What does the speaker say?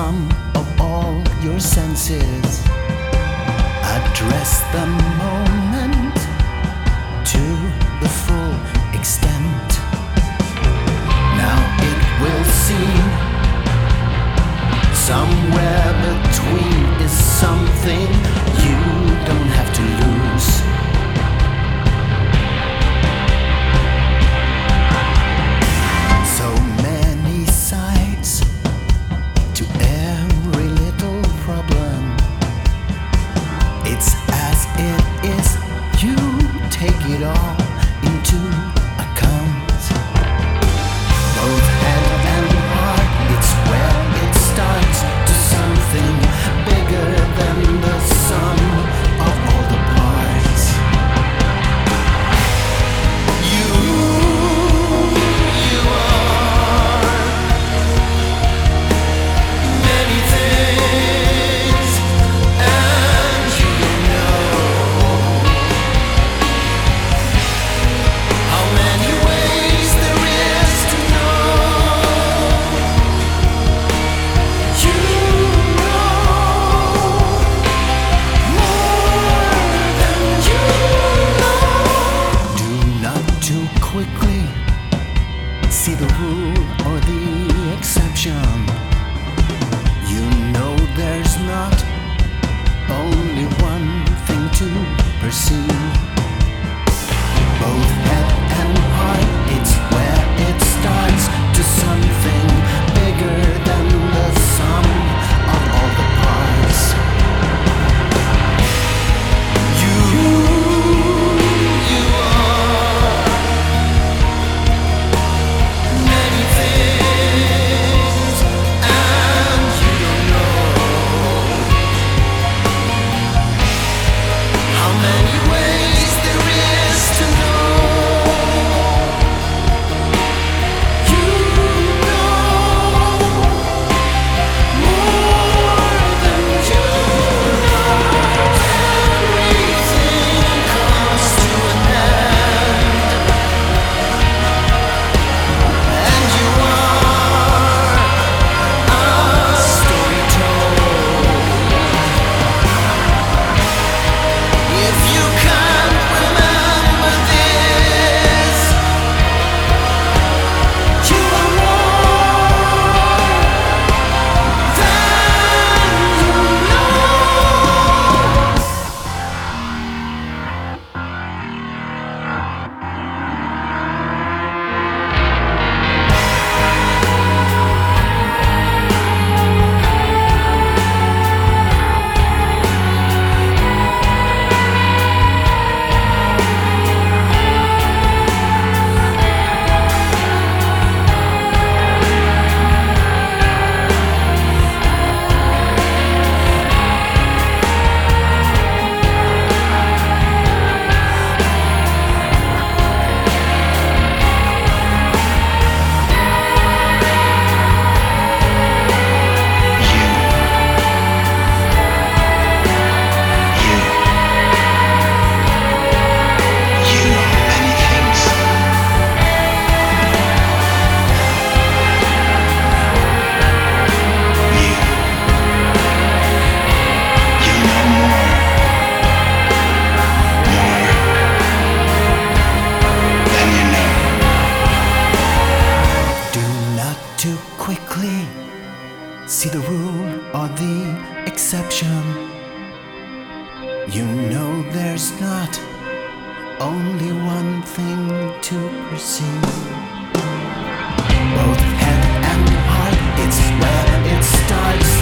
sum of all your senses. Address the moment to the full extent. Now it will seem somewhere between is something you don't have to lose. So many sides to every little problem. It's as it is, you take it all into account. Both head and heart, it's where it starts to something bigger than the sum of all the parts. You are many things, and you know how many ways there is to know. You know more than you know. Do not too quickly see the rule or the exception. You know there's not only one thing to perceive. Both head and heart, it's where it starts to something bigger than the sum of all the parts. You are many things, and you don't know how many ways there is to know. You know more than you know. Everything comes to an end, and you are a story told. If you can't remember this, you are more than you know. You are many things. You know more than you know. Do not too quickly see the rule or the exception. You know there's not only one thing to perceive. Both head and heart, it's where it starts